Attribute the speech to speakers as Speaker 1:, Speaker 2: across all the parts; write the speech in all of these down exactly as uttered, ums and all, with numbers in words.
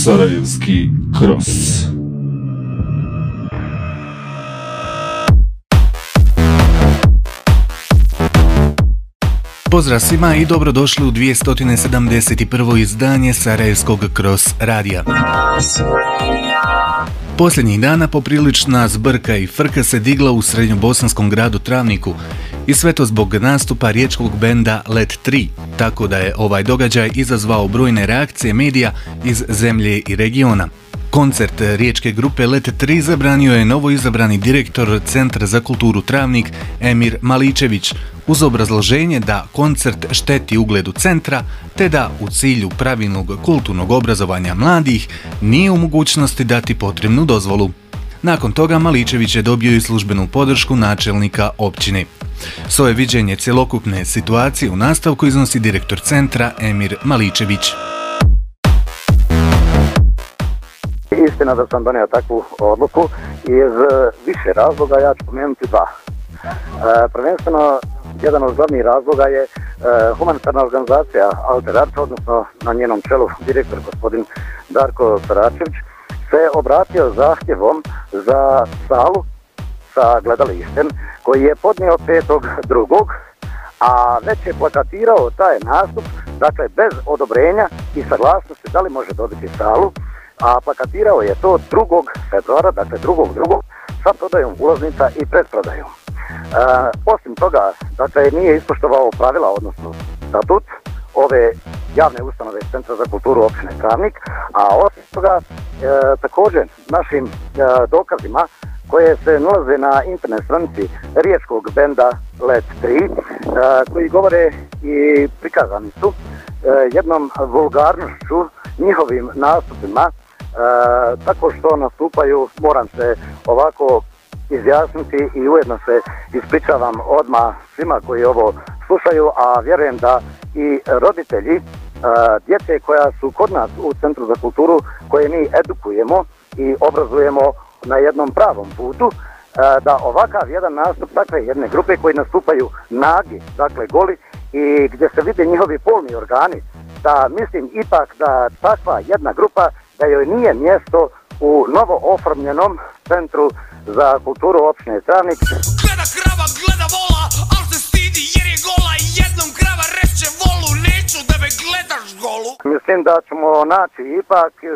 Speaker 1: Sarajevski Cross.
Speaker 2: Pozdrav svima i dobrodošli u dvjesto sedamdeset prvo izdanje Sarajevskog Cross radija. Posljednjih dana poprilična zbrka i frka se digla u srednjobosanskom gradu Travniku i sve to zbog nastupa riječkog benda Let tri, tako da je ovaj događaj izazvao brojne reakcije medija iz zemlje i regiona. Koncert riječke grupe Let tri zabranio je novoizabrani direktor Centra za kulturu Travnik Emir Maličević uz obrazloženje da koncert šteti ugledu centra te da u cilju pravilnog kulturnog obrazovanja mladih nije u mogućnosti dati potrebnu dozvolu. Nakon toga Maličević je dobio i službenu podršku načelnika općine. Svoje viđenje cjelokupne situacije u nastavku iznosi direktor centra Emir Maličević.
Speaker 3: Istina da sam donio takvu odluku iz više razloga, ja ću pomenuti dva. E, prvenstveno, jedan od glavnih razloga je e, humanitarna organizacija Alter Art, odnosno na njenom čelu direktor gospodin Darko Saračević, se obratio zahtjevom za salu sa gledalištem koji je podnio petog drugog, a već je plakatirao taj nastup, dakle bez odobrenja i saglasnosti da li može dobiti salu, a plakatirao je to drugog februara, dakle drugog drugog sa prodajom ulaznica i predprodajom. E, osim toga, dakle, nije ispoštovao pravila, odnosno statut ove javne ustanove Centra za kulturu općine Travnik, a osim toga e, također našim e, dokazima koje se nalaze na internet stranici riječkog benda Let tri, e, koji govore i prikazani su e, jednom vulgarnošću njihovim nastupima, e, tako što nastupaju, moram se ovako izjasniti i ujedno se ispričavam odmah svima koji ovo slušaju, a vjerujem da i roditelji e, djece koja su kod nas u Centru za kulturu, koje mi edukujemo i obrazujemo na jednom pravom putu, e, da ovakav jedan nastup takve jedne grupe koji nastupaju nagi, dakle goli, i gdje se vide njihovi polni organi, da mislim ipak da takva jedna grupa, da joj nije mjesto u novo oformljenom Centru za kulturu općine Travnik.
Speaker 4: Gleda krava, gleda vola, al se stidi jer je gola i jednom krava reče volu, neću da me gledaš golu.
Speaker 3: Mislim da ćemo naći ipak uh,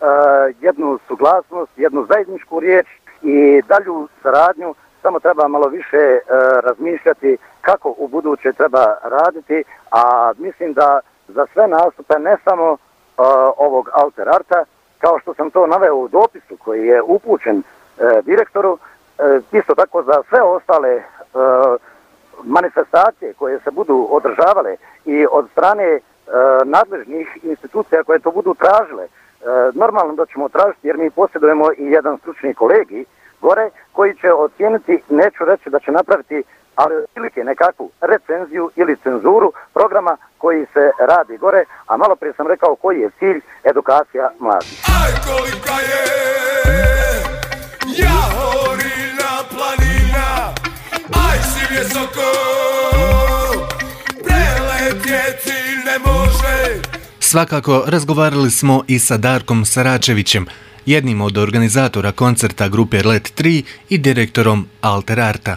Speaker 3: jednu suglasnost, jednu zajedničku riječ i dalju saradnju, samo treba malo više uh, razmišljati kako u buduće treba raditi, a mislim da za sve nastupe, ne samo uh, ovog Alter Arta, kao što sam to naveo u dopisu koji je upućen uh, direktoru, uh, isto tako za sve ostale uh, manifestacije koje se budu održavale i od strane uh, nadležnih institucija koje to budu tražile. Uh, normalno da ćemo tražiti, jer mi posjedujemo i jedan stručni kolegij gore koji će ocijeniti, neću reći da će napraviti, ali otprilike nekakvu recenziju ili cenzuru programa koji se radi gore, a malo prije sam rekao koji je cilj, edukacija mladih.
Speaker 4: Aj kolika je jahorina planina, aj si visoko, preletjeti ne može.
Speaker 2: Svakako razgovarali smo i sa Darkom Saračevićem, jednim od organizatora koncerta grupe Let tri i direktorom Alter Arta.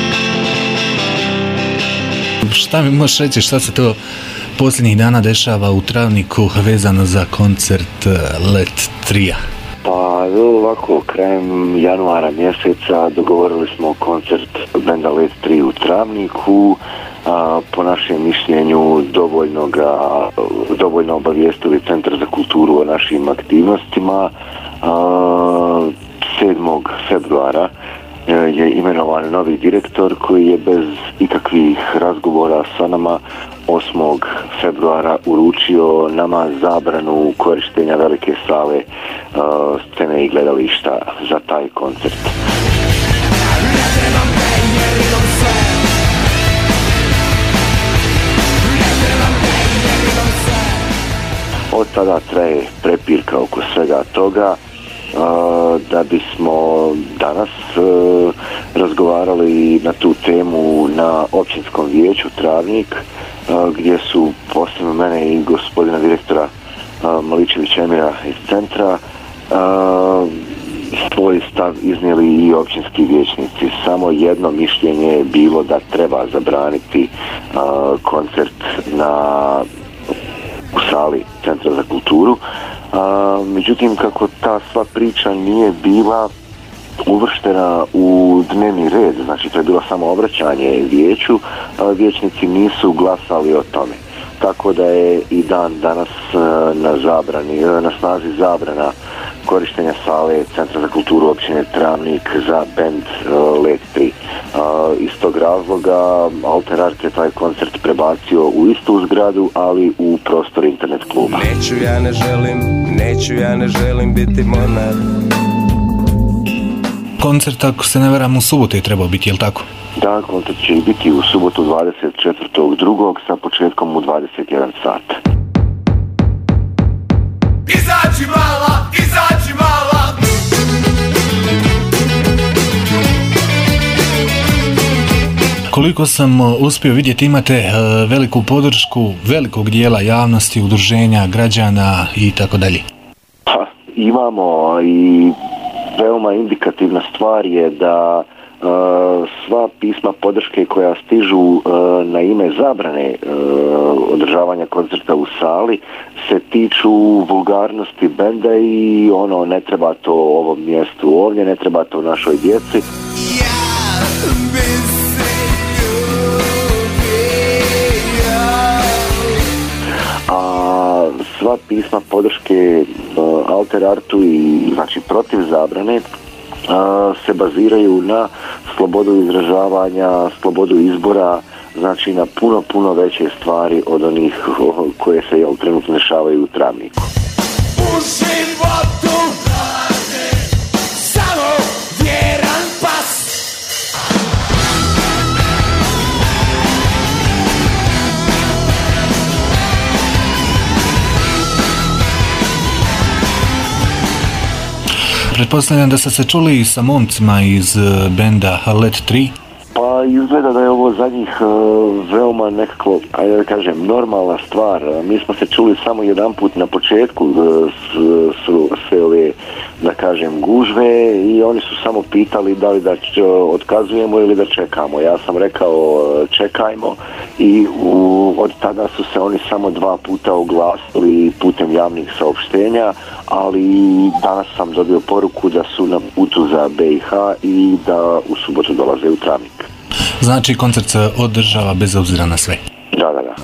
Speaker 2: Šta mi možeš reći, šta se to posljednjih dana dešava u Travniku vezano za koncert Let tri?
Speaker 5: Pa ovako, krajem januara mjeseca dogovorili smo koncert benda Let tri u Travniku. A, po našem mišljenju dovoljno ga, dovoljno obavijestili Centar za kulturu o našim aktivnostima. A, sedmog februara je imenovan novi direktor koji je bez ikakvih razgovora sa nama osmog februara uručio nama zabranu korištenja velike sale, uh, scene i gledališta za taj koncert. Od tada traje prepirka oko svega toga, uh, da bismo danas uh, razgovarali na tu temu na općinskom vijeću Travnik, uh, gdje su posebno mene i gospodina direktora Maličevića Emira iz centra, svoj stav iznijeli i općinski vijećnici. Samo jedno mišljenje je bilo da treba zabraniti koncert na u sali Centra za kulturu. Međutim, kako ta sva priča nije bila uvrštena u dnevni red, znači to je bilo samo obraćanje vijeću, vijećnici nisu glasali o tome. Tako da je i dan danas na zabrani, na snazi zabrana korištenja sale Centra za kulturu općine Travnik za bend Let tri. Iz tog razloga Alter Art je taj koncert prebacio u istu zgradu, ali u prostor internet kluba.
Speaker 6: Neću ja ne želim, neću ja ne želim biti monar.
Speaker 2: Koncert, ako se ne varam, u subotu je trebao biti, jel tako?
Speaker 5: Da, koncert će i biti u subotu dvadeset četvrtog drugog sa početkom u dvadeset jedan sat.
Speaker 4: Izađi mala, izađi mala.
Speaker 2: Koliko sam uspio vidjeti, imate veliku podršku velikog dijela javnosti, udruženja, građana i tako dalje.
Speaker 5: Pa, imamo i veoma indikativna stvar je da Uh, sva pisma podrške koja stižu uh, na ime zabrane uh, održavanja koncerta u sali se tiču vulgarnosti benda i ono, ne treba to ovom mjestu ovdje, ne treba to našoj djeci. A sva pisma podrške uh, Alter Artu i znači protiv zabrane se baziraju na slobodu izražavanja, slobodu izbora, znači na puno, puno veće stvari od onih koje se jel, trenutno dešavaju u Travniku.
Speaker 4: U životu samo vjeran pas.
Speaker 2: Pretpostavljam da ste se čuli sa momcima iz benda Let tri.
Speaker 5: Pa izgleda da je ovo za njih uh, veoma nekako, ajde da kažem, normalna stvar. Mi smo se čuli samo jedan put na početku uh, su sve ove, da kažem, gužve i oni su samo pitali da li da č- otkazujemo ili da čekamo. Ja sam rekao uh, čekajmo i u, od tada su se oni samo dva puta oglasili putem javnih saopštenja, ali danas sam dobio poruku da su na putu za B i H i da u subotu dolaze u Travnik.
Speaker 2: Znači koncert se održava bez obzira na sve.
Speaker 5: Da, da, da.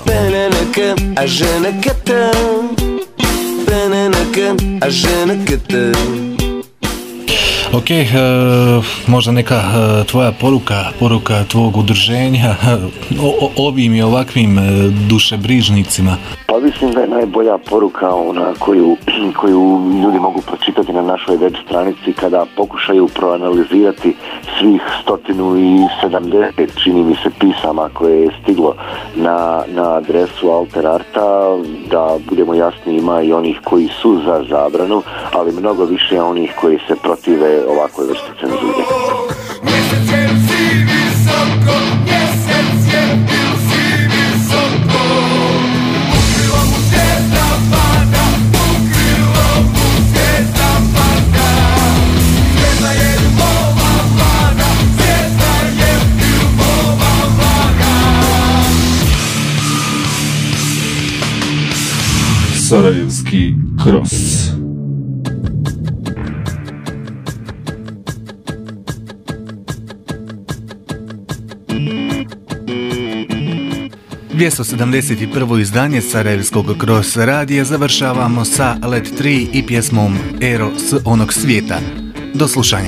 Speaker 2: Ok, e, možda neka e, tvoja poruka, poruka tvog udruženja o, o, ovim i ovakvim e, dušebrižnicima.
Speaker 5: Pa mislim da je najbolja poruka ona koju, koju ljudi mogu pročitati na našoj web stranici kada pokušaju proanalizirati svih stotinu i sedamdeset, čini mi se, pisama koje je stiglo na, na adresu Alter Arta, da budemo jasni, ima i onih koji su za zabranu, ali mnogo više onih koji se protive ovakvoj vrsti cenzure.
Speaker 4: Mjesec je si visoko, mjesec je bil si visoko. Ukrilo mu svijeta pada, ukrilo mu svijeta pada. Svijeta je ljubova vlada, svijeta je ljubova vlada.
Speaker 1: Sarajevski Cross.
Speaker 2: dvjesto sedamdeset prvo izdanje Sarajevskog Cross radija završavamo sa Let tri i pjesmom Ero s onog svijeta. Do slušanja.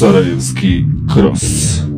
Speaker 1: Sarajevski Cross.